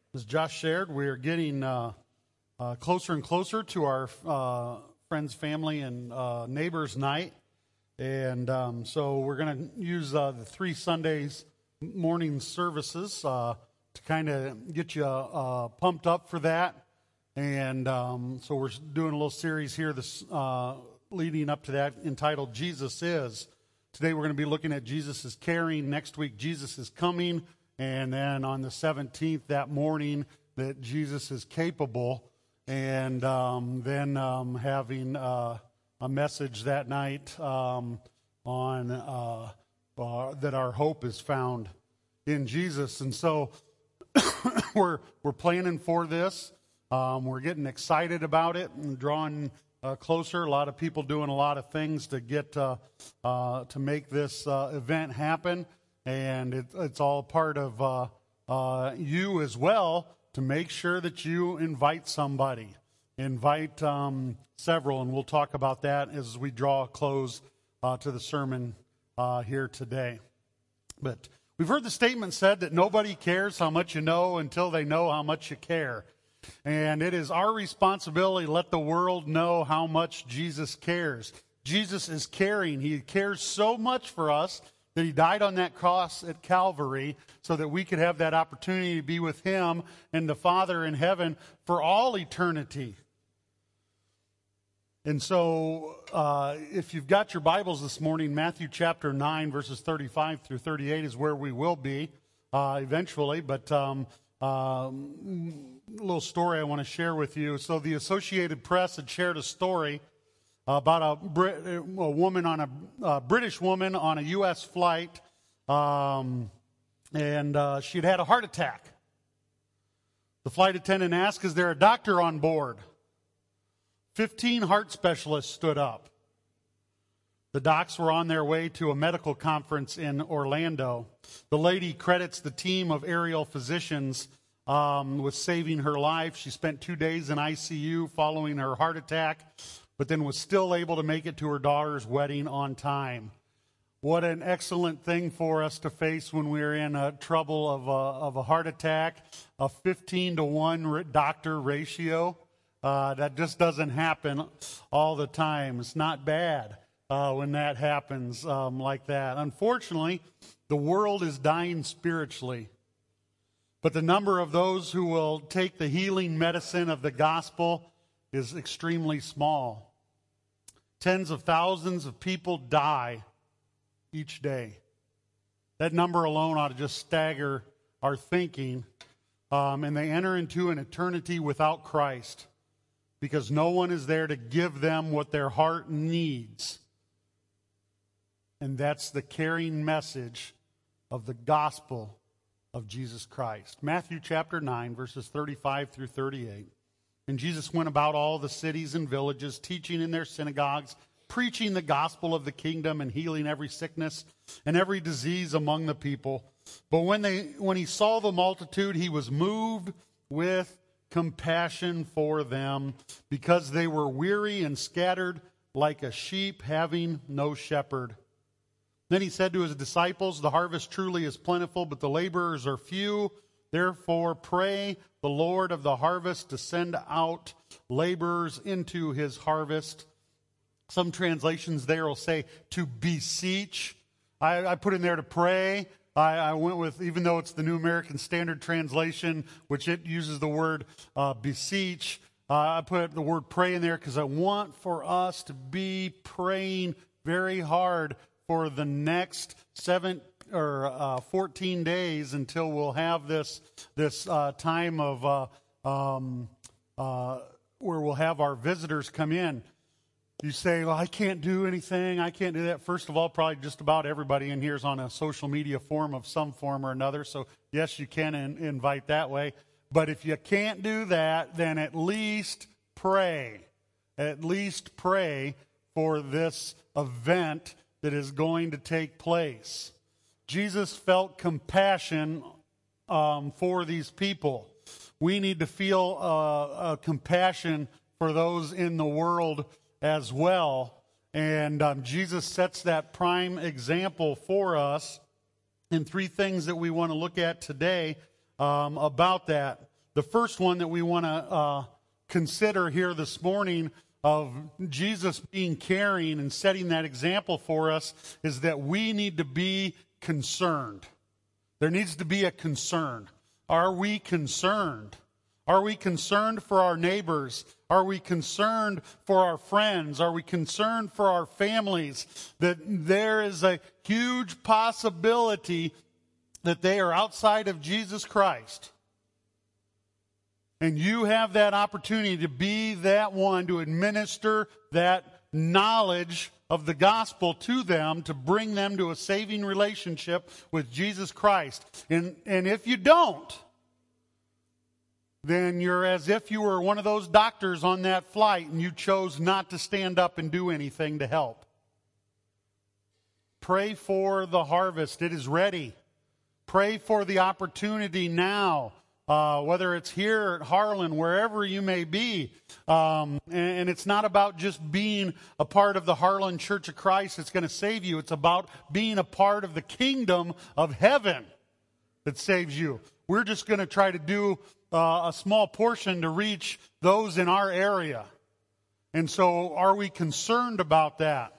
As Josh shared, we're getting closer and closer to our friends, family, and neighbors' night. And so we're going to use the 3 Sundays morning services to kind of get you pumped up for that. And so we're doing a little series here this leading up to that entitled Jesus Is. Today we're going to be looking at Jesus is caring. Next week, Jesus is coming. And then on the 17th, that morning, that Jesus is capable. And then having a message that night on that our hope is found in Jesus. And so we're planning for this. We're getting excited about it and drawing closer. A lot of people doing a lot of things to get to make this event happen. And it's all part of you as well to make sure that you invite somebody. Invite several, and we'll talk about that as we draw a close to the sermon here today. But we've heard the statement said that nobody cares how much you know until they know how much you care. And it is our responsibility to let the world know how much Jesus cares. Jesus is caring. He cares so much for us that he died on that cross at Calvary so that we could have that opportunity to be with him and the Father in heaven for all eternity. And so if you've got your Bibles this morning, Matthew chapter 9, verses 35 through 38 is where we will be eventually. But a little story I want to share with you. So the Associated Press had shared a story about a woman on a British woman on a U.S. flight, and she'd had a heart attack. The flight attendant asked, "Is there a doctor on board?" 15 heart specialists stood up. The docs were on their way to a medical conference in Orlando. The lady credits the team of aerial physicians with saving her life. She spent 2 days in ICU following her heart attack, but then was still able to make it to her daughter's wedding on time. What an excellent thing for us to face when we're in trouble of a heart attack, a 15-to-1 doctor ratio. That just doesn't happen all the time. It's not bad when that happens like that. Unfortunately, the world is dying spiritually. But the number of those who will take the healing medicine of the gospel is extremely small. Tens of thousands of people die each day. That number alone ought to just stagger our thinking. And they enter into an eternity without Christ because no one is there to give them what their heart needs. And that's the caring message of the gospel of Jesus Christ. Matthew chapter 9, verses 35 through 38. And Jesus went about all the cities and villages, teaching in their synagogues, preaching the gospel of the kingdom, and healing every sickness and every disease among the people. But when he saw the multitude, he was moved with compassion for them, because they were weary and scattered like a sheep having no shepherd. Then he said to his disciples, "The harvest truly is plentiful, but the laborers are few. Therefore, pray the Lord of the harvest to send out laborers into his harvest." Some translations there will say to beseech. I put in there to pray. I went with, even though it's the New American Standard Translation, which it uses the word beseech, I put the word pray in there because I want for us to be praying very hard for the next 14 days until we'll have this time of where we'll have our visitors come in. You say, "Well, I can't do anything. I can't do that." First of all, probably just about everybody in here is on a social media form of some form or another. So yes, you can invite that way. But if you can't do that, then at least pray. At least pray for this event that is going to take place. Jesus felt compassion for these people. We need to feel compassion for those in the world as well. And Jesus sets that prime example for us. And 3 things that we want to look at today about that. The first one that we want to consider here this morning of Jesus being caring and setting that example for us is that we need to be concerned. There needs to be a concern. Are we concerned? Are we concerned for our neighbors? Are we concerned for our friends? Are we concerned for our families? That there is a huge possibility that they are outside of Jesus Christ. And you have that opportunity to be that one to administer that knowledge of the gospel to them, to bring them to a saving relationship with Jesus Christ. And if you don't, then you're as if you were one of those doctors on that flight and you chose not to stand up and do anything to help. Pray for the harvest. It is ready. Pray for the opportunity now. Whether it's here at Harlan, wherever you may be. And it's not about just being a part of the Harlan Church of Christ that's going to save you. It's about being a part of the kingdom of heaven that saves you. We're just going to try to do a small portion to reach those in our area. And so are we concerned about that?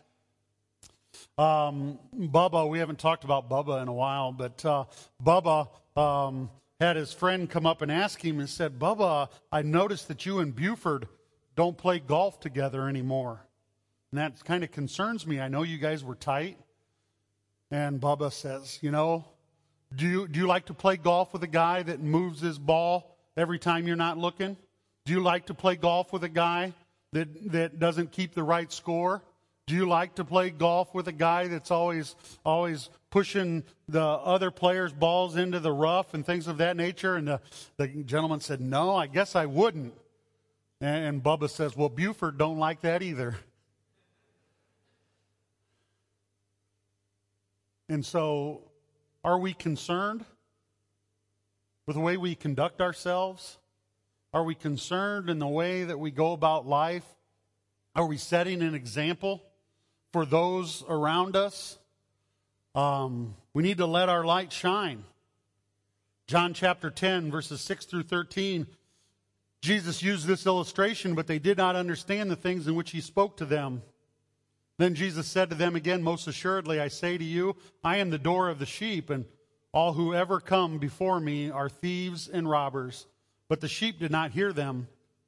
Bubba, we haven't talked about Bubba in a while, but Bubba had his friend come up and ask him and said, Bubba, I noticed that you and Buford don't play golf together anymore. And that kind of concerns me. I know you guys were tight. And Bubba says, do you like to play golf with a guy that moves his ball every time you're not looking? Do you like to play golf with a guy that doesn't keep the right score? Do you like to play golf with a guy that's always pushing the other players' balls into the rough and things of that nature? And the gentleman said, no, I guess I wouldn't. And Bubba says, well, Buford don't like that either. And so, are we concerned with the way we conduct ourselves? Are we concerned in the way that we go about life? Are we setting an example for those around us? We need to let our light shine. John chapter 10, verses 6 through 13. Jesus used this illustration, but they did not understand the things in which he spoke to them. Then Jesus said to them again, most assuredly, I say to you, I am the door of the sheep, and all who ever come before me are thieves and robbers. But the sheep did not hear them.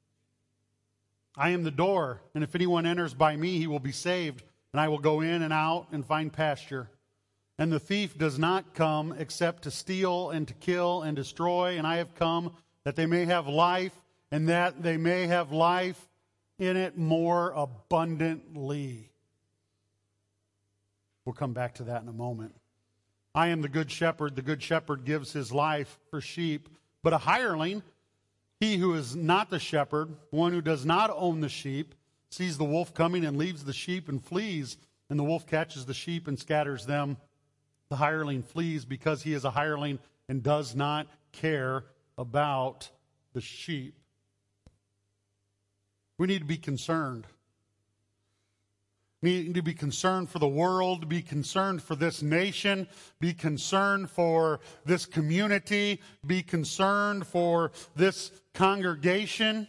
I am the door, and if anyone enters by me, he will be saved. And I will go in and out and find pasture. And the thief does not come except to steal and to kill and destroy. And I have come that they may have life, and that they may have life in it more abundantly. We'll come back to that in a moment. I am the good shepherd. The good shepherd gives his life for sheep. But a hireling, he who is not the shepherd, one who does not own the sheep, sees the wolf coming and leaves the sheep and flees, and the wolf catches the sheep and scatters them. The hireling flees because he is a hireling and does not care about the sheep. We need to be concerned. We need to be concerned for the world, be concerned for this nation, be concerned for this community, be concerned for this congregation.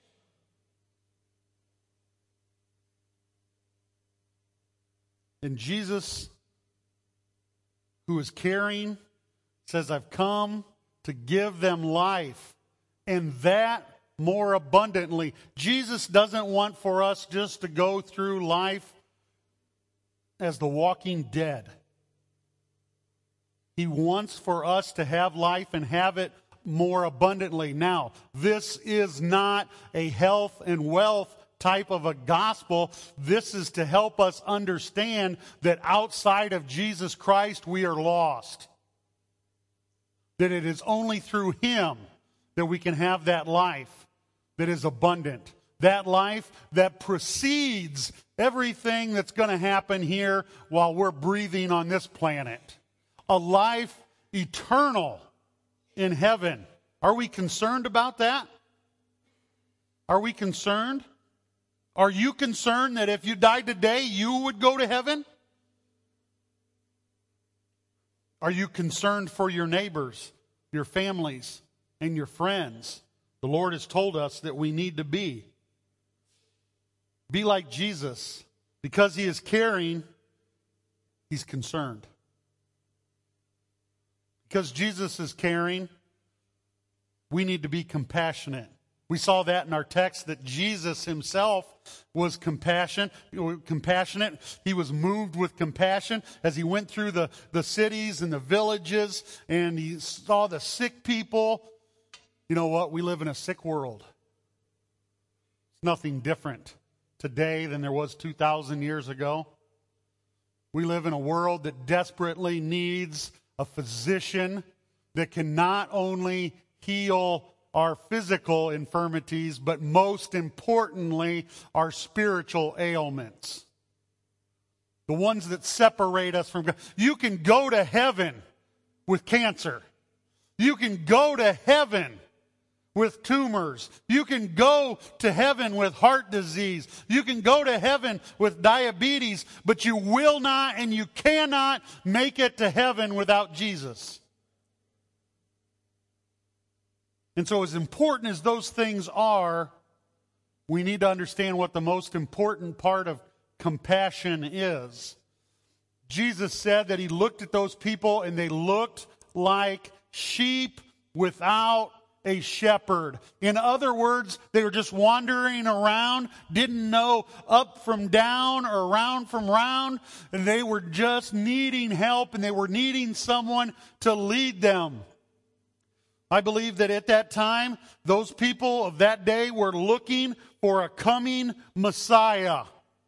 And Jesus, who is caring, says, I've come to give them life, and that more abundantly. Jesus doesn't want for us just to go through life as the walking dead. He wants for us to have life and have it more abundantly. Now, this is not a health and wealth type of a gospel. This is to help us understand that outside of Jesus Christ we are lost. That it is only through him that we can have that life that is abundant. That life that precedes everything that's going to happen here while we're breathing on this planet. A life eternal in heaven. Are we concerned about that? Are we concerned? Are you concerned that if you died today, you would go to heaven? Are you concerned for your neighbors, your families, and your friends. The Lord has told us that we need to be. Be like Jesus. Because he is caring, he's concerned. Because Jesus is caring, we need to be compassionate. We saw that in our text that Jesus himself was compassionate. He was moved with compassion as he went through the cities and the villages and he saw the sick people. You know what? We live in a sick world. It's nothing different today than there was 2,000 years ago. We live in a world that desperately needs a physician that can not only heal our physical infirmities, but most importantly, our spiritual ailments. The ones that separate us from God. You can go to heaven with cancer. You can go to heaven with tumors. You can go to heaven with heart disease. You can go to heaven with diabetes, but you will not and you cannot make it to heaven without Jesus. And so as important as those things are, we need to understand what the most important part of compassion is. Jesus said that he looked at those people and they looked like sheep without a shepherd. In other words, they were just wandering around, didn't know up from down or around from round, and they were just needing help and they were needing someone to lead them. I believe that at that time, those people of that day were looking for a coming Messiah.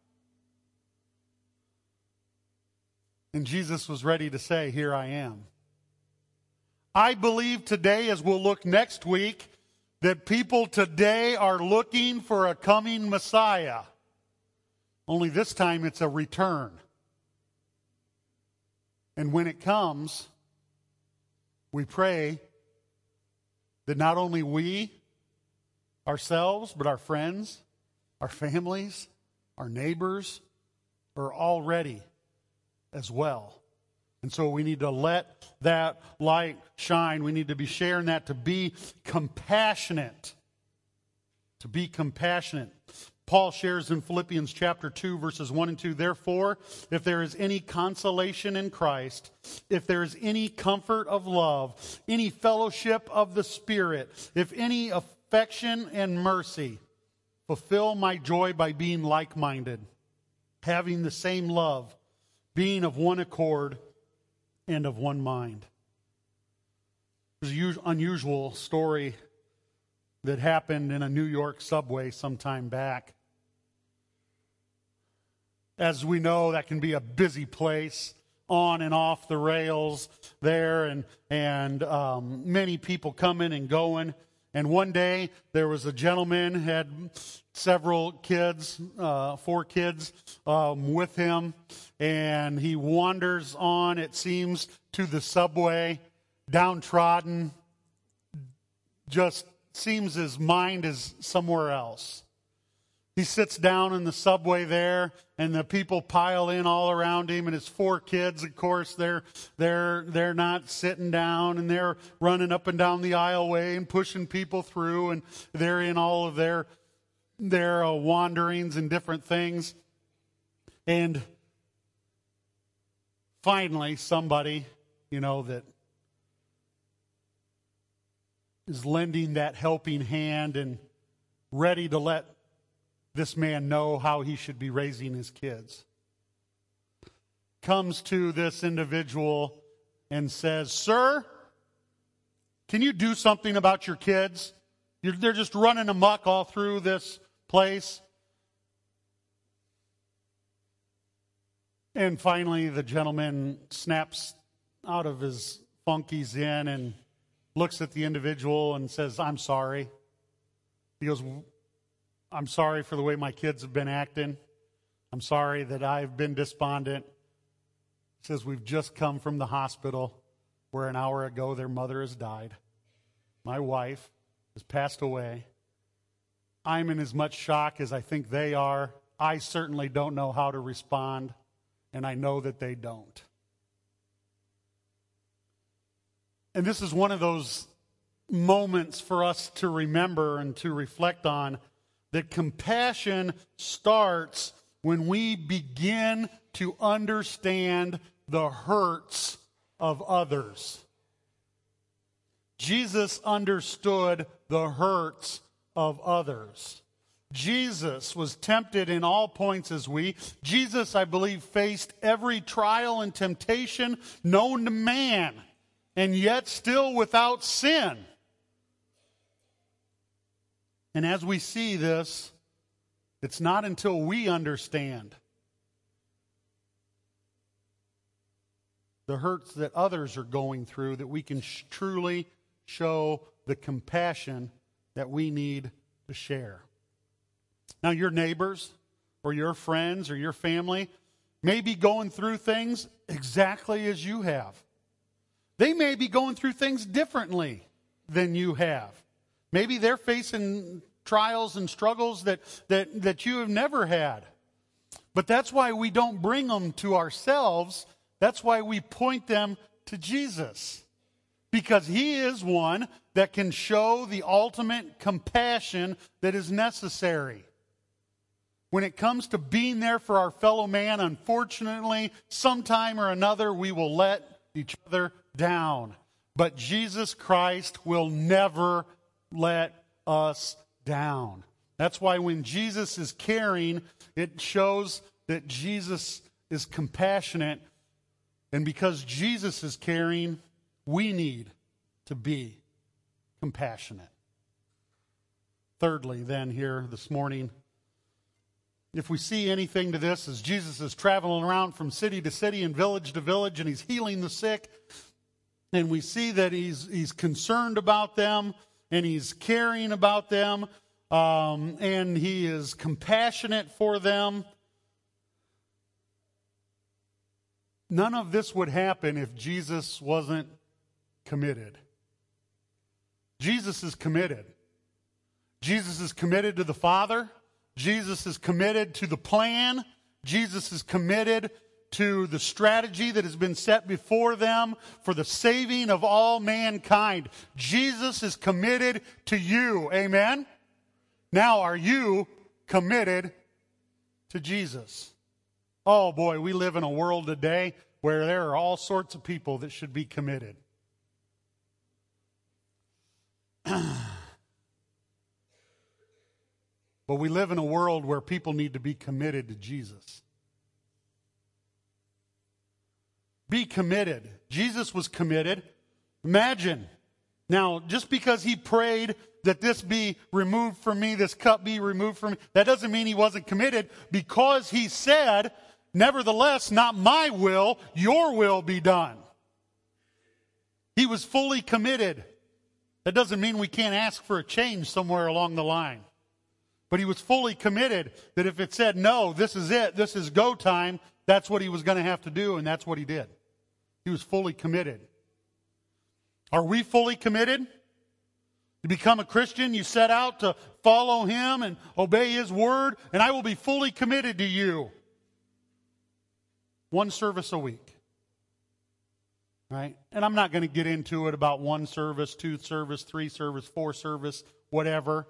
And Jesus was ready to say, "Here I am." I believe today, as we'll look next week, that people today are looking for a coming Messiah. Only this time it's a return. And when it comes, we pray that not only we, ourselves, but our friends, our families, our neighbors are all ready as well. And so we need to let that light shine. We need to be sharing that, to be compassionate. To be compassionate. Paul shares in Philippians chapter 2, verses 1 and 2, "Therefore, if there is any consolation in Christ, if there is any comfort of love, any fellowship of the Spirit, if any affection and mercy, fulfill my joy by being like-minded, having the same love, being of one accord and of one mind." There's an unusual story that happened in a New York subway some time back. As we know, that can be a busy place, on and off the rails there, and many people coming and going. And one day, there was a gentleman, had several kids, 4 kids with him, and he wanders on, it seems, to the subway, downtrodden, just seems his mind is somewhere else. He sits down in the subway there, and the people pile in all around him. And his 4 kids, of course, they're not sitting down, and they're running up and down the aisleway and pushing people through, and they're in all of their wanderings and different things. And finally, somebody, that is lending that helping hand and ready to let this man know how he should be raising his kids, comes to this individual and says, "Sir, can you do something about your kids? They're just running amok all through this place." And finally, the gentleman snaps out of his funk he's in and looks at the individual and says, "I'm sorry." He goes, "I'm sorry for the way my kids have been acting. I'm sorry that I've been despondent." He says, "We've just come from the hospital where an hour ago their mother has died. My wife has passed away. I'm in as much shock as I think they are. I certainly don't know how to respond, and I know that they don't." And this is one of those moments for us to remember and to reflect on that compassion starts when we begin to understand the hurts of others. Jesus understood the hurts of others. Jesus was tempted in all points as we. Jesus, I believe, faced every trial and temptation known to man, and yet still without sin. And as we see this, it's not until we understand the hurts that others are going through that we can truly show the compassion that we need to share. Now, your neighbors or your friends or your family may be going through things exactly as you have. They may be going through things differently than you have. Maybe they're facing trials and struggles that you have never had. But that's why we don't bring them to ourselves. That's why we point them to Jesus. Because He is one that can show the ultimate compassion that is necessary. When it comes to being there for our fellow man, unfortunately, sometime or another we will let each other down. But Jesus Christ will never let us down. That's why when Jesus is caring, it shows that Jesus is compassionate. And because Jesus is caring, we need to be compassionate. Thirdly, then, here this morning, if we see anything to this, as Jesus is traveling around from city to city and village to village, and He's healing the sick, and we see that He's concerned about them, and He's caring about them, and He is compassionate for them. None of this would happen if Jesus wasn't committed. Jesus is committed. Jesus is committed to the Father. Jesus is committed to the plan. Jesus is committed to the strategy that has been set before them for the saving of all mankind. Jesus is committed to you. Amen? Now, are you committed to Jesus? Oh boy, we live in a world today where there are all sorts of people that should be committed. But we live in a world where people need to be committed to Jesus. Be committed. Jesus was committed. Imagine. Now, just because He prayed that this be removed from me, this cup be removed from me, that doesn't mean He wasn't committed, because He said, nevertheless, not my will, your will be done. He was fully committed. That doesn't mean we can't ask for a change somewhere along the line. But He was fully committed that if it said, no, this is it, this is go time, that's what He was going to have to do, and that's what He did. He was fully committed. Are we fully committed? To become a Christian, you set out to follow Him and obey His word, and I will be fully committed to you. One service a week. Right? And I'm not going to get into it about one service, two service, three service, four service, whatever.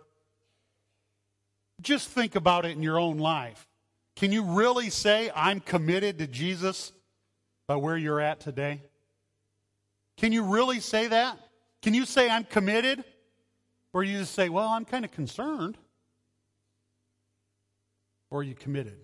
Just think about it in your own life. Can you really say, I'm committed to Jesus by where you're at today? Can you really say that? Can you say, I'm committed? Or you just say, well, I'm kind of concerned? Or are you committed?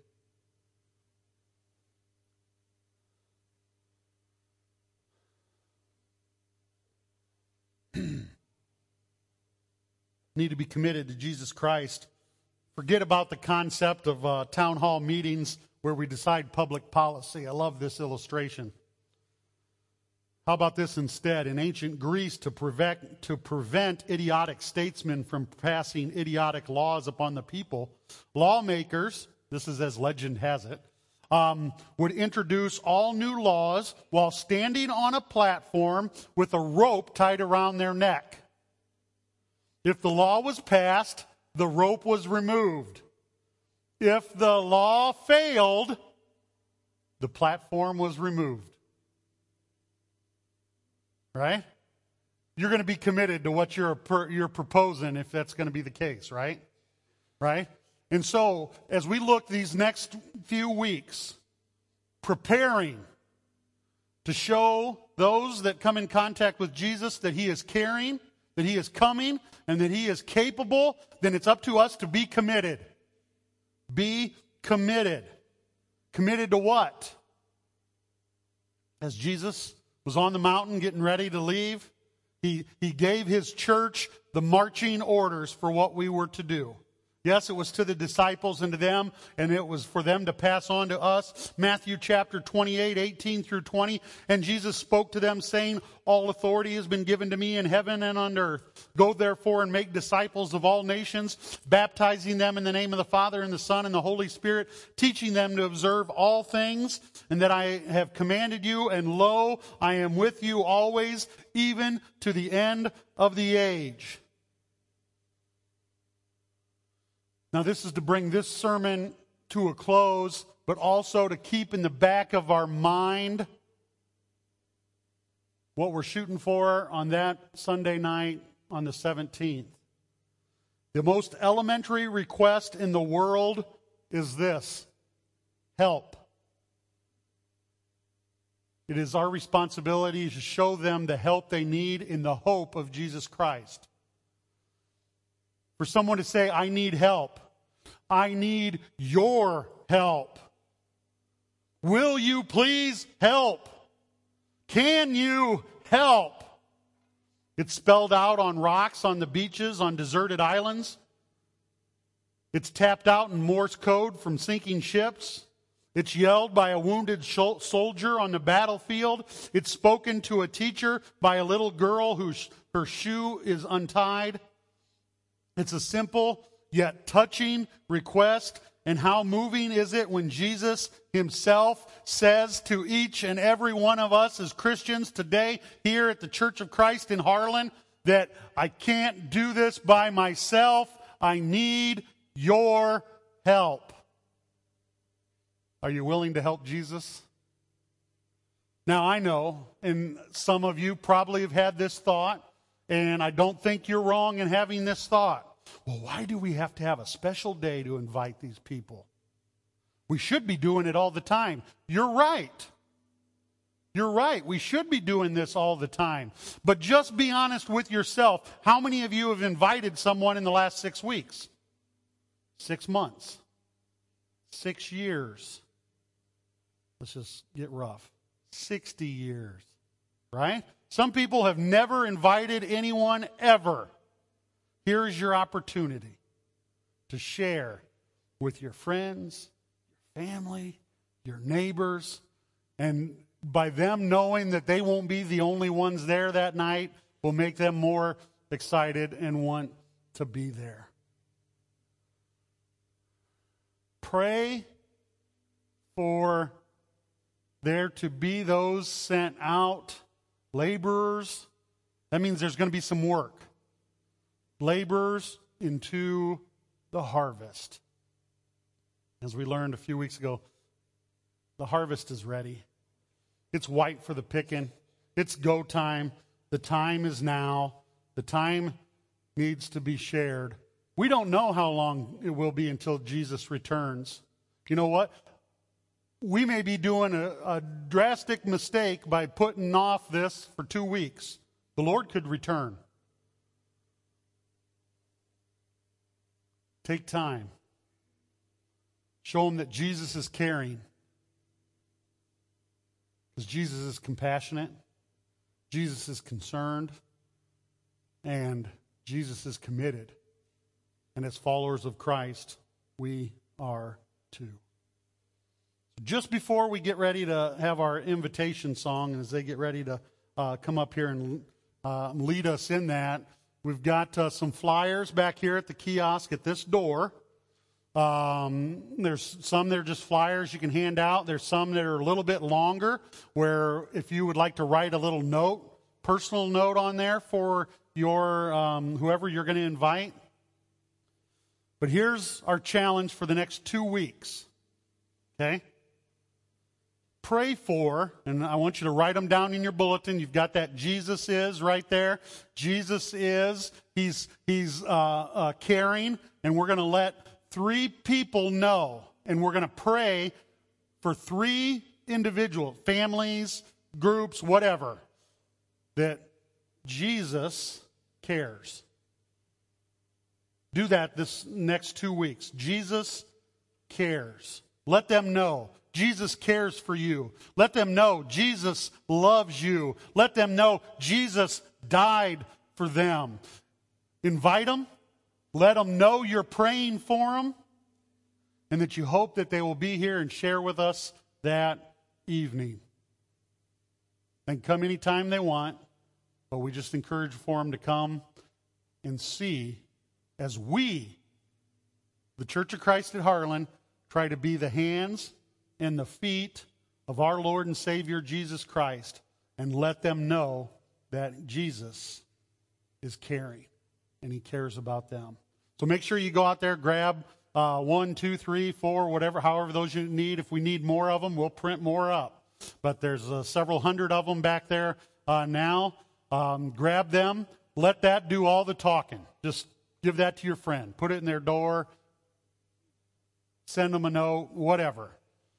Need to be committed to Jesus Christ. Forget about the concept of town hall meetings where we decide public policy. I love this illustration. How about this instead? In ancient Greece, to prevent idiotic statesmen from passing idiotic laws upon the people, lawmakers, this is as legend has it, would introduce all new laws while standing on a platform with a rope tied around their neck. If the law was passed, the rope was removed. If the law failed, the platform was removed. Right? you're going to be committed to what you're proposing if that's going to be the case, right? Right? And so, as we look these next few weeks, preparing to show those that come in contact with Jesus that He is caring, that He is coming, and that He is capable, then it's up to us to be committed. Be committed. Committed to what? As Jesus was on the mountain getting ready to leave, He gave His church the marching orders for what we were to do. Yes, it was to the disciples and to them, and it was for them to pass on to us. Matthew chapter 28, 18 through 20. And Jesus spoke to them, saying, all authority has been given to me in heaven and on earth. Go therefore and make disciples of all nations, baptizing them in the name of the Father and the Son and the Holy Spirit, teaching them to observe all things, and that I have commanded you. And lo, I am with you always, even to the end of the age. Now, this is to bring this sermon to a close, but also to keep in the back of our mind what we're shooting for on that Sunday night on the 17th. The most elementary request in the world is this: help. It is our responsibility to show them the help they need in the hope of Jesus Christ. For someone to say, I need help. I need your help. Will you please help? Can you help? It's spelled out on rocks, on the beaches, on deserted islands. It's tapped out in Morse code from sinking ships. It's yelled by a wounded soldier on the battlefield. It's spoken to a teacher by a little girl her shoe is untied. It's a simple yet touching request. And how moving is it when Jesus Himself says to each and every one of us as Christians today here at the Church of Christ in Harlan that I can't do this by myself. I need your help. Are you willing to help Jesus? Now I know, and some of you probably have had this thought, and I don't think you're wrong in having this thought. Well, why do we have to have a special day to invite these people? We should be doing it all the time. You're right. You're right. We should be doing this all the time. But just be honest with yourself. How many of you have invited someone in the last 6 weeks? 6 months? 6 years? Let's just get rough. 60 years. Right? Some people have never invited anyone ever. Here's your opportunity to share with your friends, your family, your neighbors, and by them knowing that they won't be the only ones there that night will make them more excited and want to be there. Pray for there to be those sent out, laborers. That means there's going to be some work. Laborers into the harvest. As we learned a few weeks ago, the harvest is ready. It's white for the picking. It's go time. The time is now. The time needs to be shared. We don't know how long it will be until Jesus returns. You know what? We may be doing a drastic mistake by putting off this for 2 weeks. The Lord could return. Take time. Show them that Jesus is caring. Because Jesus is compassionate. Jesus is concerned. And Jesus is committed. And as followers of Christ, we are too. Just before we get ready to have our invitation song, and as they get ready to come up here and lead us in that, we've got some flyers back here at the kiosk at this door. There's some that are just flyers you can hand out. There's some that are a little bit longer, where if you would like to write a little note, personal note on there for your whoever you're going to invite. But here's our challenge for the next 2 weeks. Okay? pray for, and I want you to write them down in your bulletin. You've got that Jesus is right there. Jesus is, he's caring, and we're going to let 3 people know, and we're going to pray for 3 individuals, families, groups, whatever, that Jesus cares. Do that this next 2 weeks. Jesus cares. Let them know Jesus cares for you. Let them know Jesus loves you. Let them know Jesus died for them. Invite them. Let them know you're praying for them, and that you hope that they will be here and share with us that evening. They can come anytime they want, but we just encourage for them to come and see as we, the Church of Christ at Harlan, try to be the hands and the feet of our Lord and Savior Jesus Christ, and let them know that Jesus is caring and he cares about them. So make sure you go out there, grab 1, 2, 3, 4, whatever, however those you need. If we need more of them, we'll print more up. But there's several hundred of them back there now. Grab them. Let that do all the talking. Just give that to your friend. Put it in their door. Send them a note, whatever.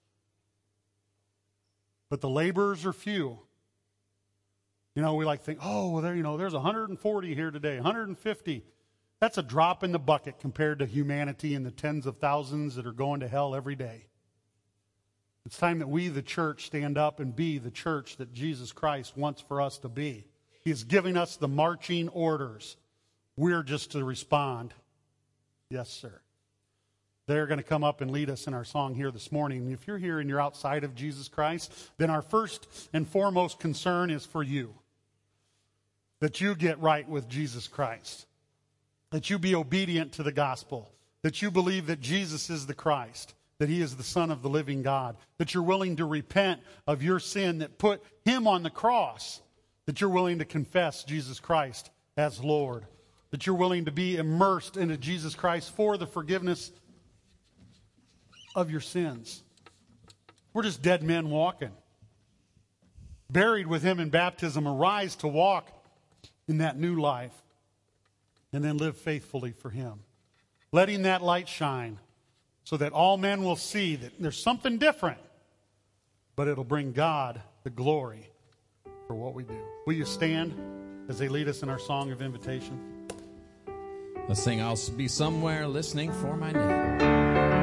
But the laborers are few. You know, we like to think, oh, well, there's 140 here today, 150. That's a drop in the bucket compared to humanity and the tens of thousands that are going to hell every day. It's time that we, the church, stand up and be the church that Jesus Christ wants for us to be. He is giving us the marching orders. We're just to respond. Yes, sir. They're going to come up and lead us in our song here this morning. And if you're here and you're outside of Jesus Christ, then our first and foremost concern is for you. That you get right with Jesus Christ. That you be obedient to the gospel. That you believe that Jesus is the Christ. That he is the Son of the living God. That you're willing to repent of your sin that put him on the cross. That you're willing to confess Jesus Christ as Lord. That you're willing to be immersed into Jesus Christ for the forgiveness of your sins. We're just dead men walking. Buried with him in baptism, arise to walk in that new life. And then live faithfully for him. Letting that light shine so that all men will see that there's something different. But it'll bring God the glory for what we do. Will you stand as they lead us in our song of invitation? Let's sing, I'll be somewhere listening for my name.